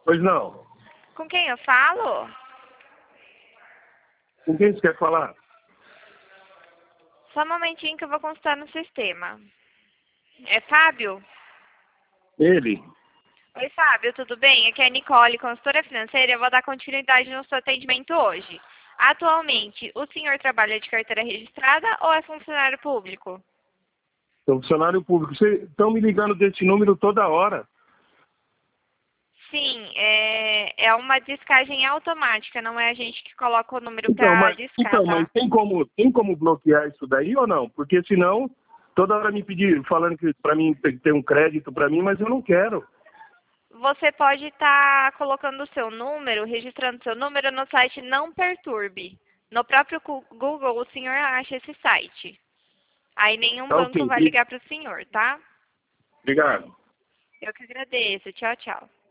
Pois não. Com quem eu falo? Com quem você quer falar? Só um momentinho que eu vou consultar no sistema. É Fábio? Ele. Oi, Fábio, tudo bem? Aqui é a Nicole, consultora financeira. Eu vou dar continuidade no seu atendimento hoje. Atualmente, o senhor trabalha de carteira registrada ou é funcionário público? Sou funcionário público. Vocês estão me ligando desse número toda hora. Sim, é uma descagem automática, não é a gente que coloca o número para discar, Mas tá? tem como bloquear isso daí ou não? Porque senão, toda hora me pedir, falando que para mim tem que ter um crédito para mim, mas eu não quero. Você pode estar colocando o seu número, registrando seu número no site Não Perturbe. No próprio Google, o senhor acha esse site. Aí nenhum Tá ok. banco vai ligar para o senhor, tá? Obrigado. Eu que agradeço. Tchau, tchau.